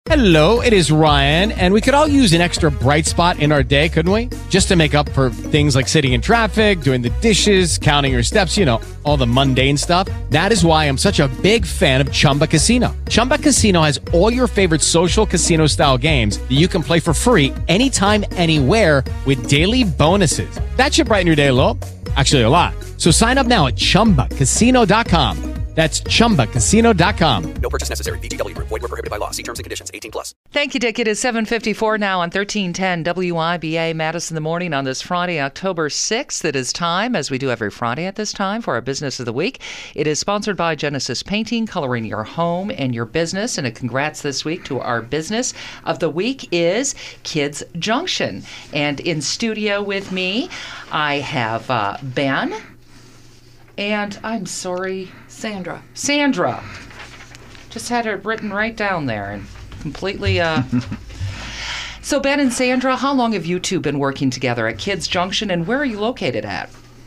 Hello, it is Ryan, and we could all use an extra bright spot in our day, couldn't we? Just to make up for things like sitting in traffic, doing the dishes, counting your steps, all the mundane stuff. That is why I'm such a big fan of Chumba Casino. Chumba Casino has all your favorite social casino-style games that you can play for free anytime, anywhere with daily bonuses. That should brighten your day a little. Actually, a lot. So sign up now at ChumbaCasino.com. That's ChumbaCasino.com. No purchase necessary. VGW Group. Void where prohibited by law. See terms and conditions. 18+. Thank you, Dick. It is 7:54 now on 1310 WIBA Madison in the morning on this Friday, October 6th. It is time, as we do every Friday at this time, for our Business of the Week. It is sponsored by Genesis Painting, coloring your home and your business. And a congrats this week to our Business of the Week is Kids Junction. And in studio with me, I have Ben. And I'm sorry, Sandra. Just had it written right down there and completely. So Ben and Sandra, how long have you two been working together at Kids Junction, and where are you located at?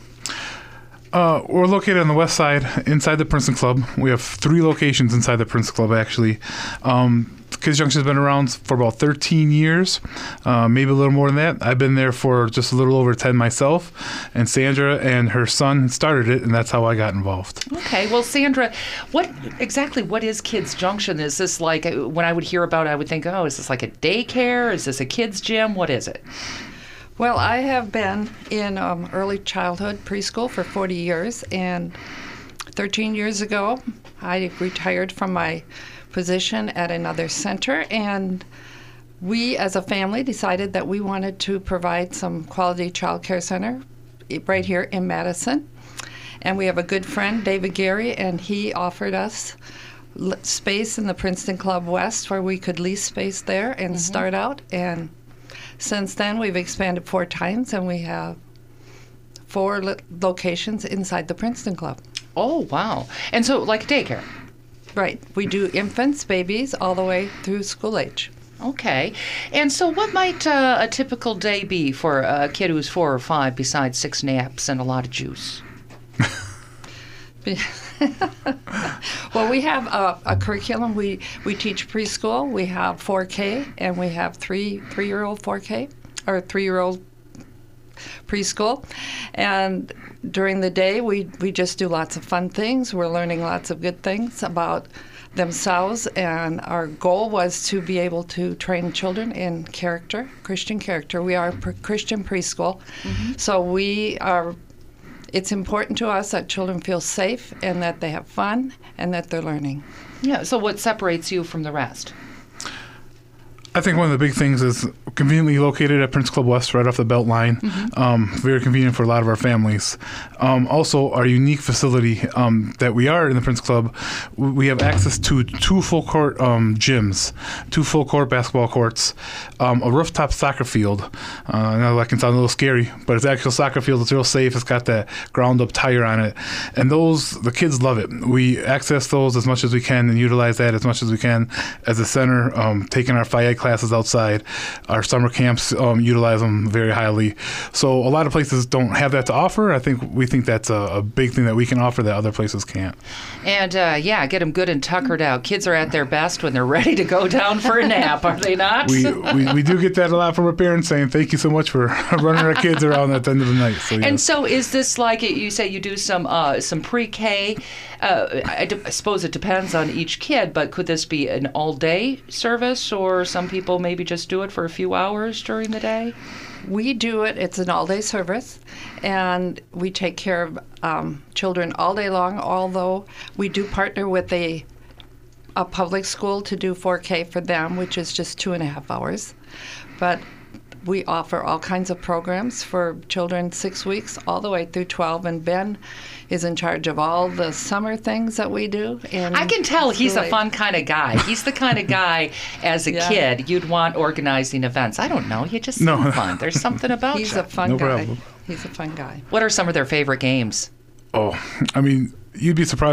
We're located on the west side, inside the Princeton Club. We have 3 locations inside the Princeton Club, actually. Kids Junction has been around for about 13 years, maybe a little more than that. I've been there for just a little over 10 myself, and Sandra and her son started it, and that's how I got involved. Okay, well, Sandra, what is Kids Junction? Is this like, when I would hear about it, I would think, oh, is this like a daycare? Is this a kids gym? What is it? Well, I have been in early childhood preschool for 40 years, and 13 years ago, I retired from my position at another center, and we as a family decided that we wanted to provide some quality child care center right here in Madison. And we have a good friend, David Gary, and he offered us space in the Princeton Club West where we could lease space there and start out. And since then, we've expanded 4 times, and we have 4 locations inside the Princeton Club. Oh, wow. And so, like daycare? Right. We do infants, babies, all the way through school age. Okay. And so what might a typical day be for a kid who's 4 or 5 besides 6 naps and a lot of juice? Well, we have a curriculum. We teach preschool. We have 4K, and we have 3-year-old 4K, or 3-year-old preschool. And during the day, we just do lots of fun things. We're learning lots of good things about themselves, and our goal was to be able to train children in character, Christian character. We are a Christian preschool, so it's important to us that children feel safe and that they have fun and that they're learning. Yeah, so what separates you from the rest? I think one of the big things is conveniently located at Prince Club West, right off the Belt Line. Very convenient for a lot of our families. Also, our unique facility that we are in the Prince Club, we have access to 2 full-court gyms, 2 full-court basketball courts, a rooftop soccer field. I know that can sound a little scary, but it's actual soccer field. It's real safe. It's got that ground-up tire on it. And the kids love it. We access those as much as we can and utilize that as much as we can as a center, taking our Phi classes outside. Our summer camps utilize them very highly. So a lot of places don't have that to offer. We think that's a big thing that we can offer that other places can't. And get them good and tuckered out. Kids are at their best when they're ready to go down for a nap, are they not? We do get that a lot from our parents saying, thank you so much for running our kids around at the end of the night. So, and so is this like, you say you do some pre-K, I suppose it depends on each kid, but could this be an all-day service, or some people maybe just do it for a few hours during the day? We do it. It's an all-day service, and we take care of children all day long, although we do partner with a public school to do 4K for them, which is just 2.5 hours. But we offer all kinds of programs for children 6 weeks all the way through 12, and Ben is in charge of all the summer things that we do. And I can tell he's a fun kind of guy. He's the kind of guy, as a kid, you'd want organizing events. I don't know. You just seem fun. There's something about He's you. a fun guy. Problem. He's a fun guy. What are some of their favorite games? Oh, I mean, you'd be surprised how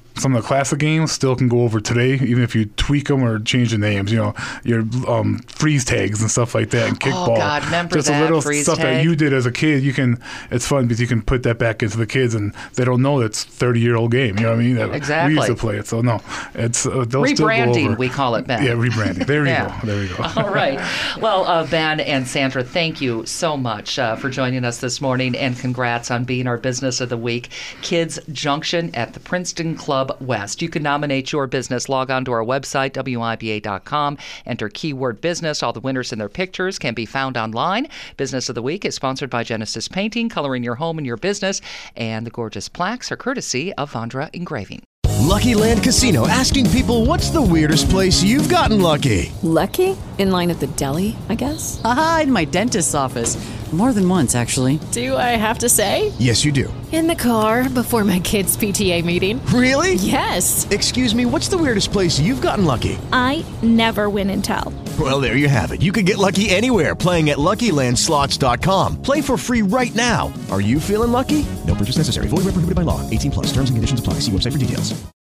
some of the classic games still can go over today, even if you tweak them or change the names. Your freeze tags and stuff like that, and kickball. Oh God, remember just that a little freeze stuff tag? that you did as a kid. It's fun because you can put that back into the kids, and they don't know it's 30-year-old game. You know what I mean? Exactly. We used to play it, so no, it's they'll still go Rebranding, over. we call it, Ben. Yeah, rebranding. There you Yeah. go. There you go. All right. Well, Ben and Sandra, thank you so much for joining us this morning, and congrats on being our Business of the Week. Kids Junction at the Princeton Club West. You can nominate your business. Log on to our website, WIBA.com. Enter keyword business. All the winners and their pictures can be found online. Business of the Week is sponsored by Genesis Painting, coloring your home and your business. And the gorgeous plaques are courtesy of Vondra Engraving. Lucky Land Casino, asking people, what's the weirdest place you've gotten lucky? Lucky? In line at the deli, I guess? Aha, in my dentist's office. More than once, actually. Do I have to say? Yes, you do. In the car before my kids' PTA meeting. Really? Yes. Excuse me, what's the weirdest place you've gotten lucky? I never win and tell. Well, there you have it. You can get lucky anywhere, playing at LuckyLandSlots.com. Play for free right now. Are you feeling lucky? No purchase necessary. Void where prohibited by law. 18+. Terms and conditions apply. See website for details.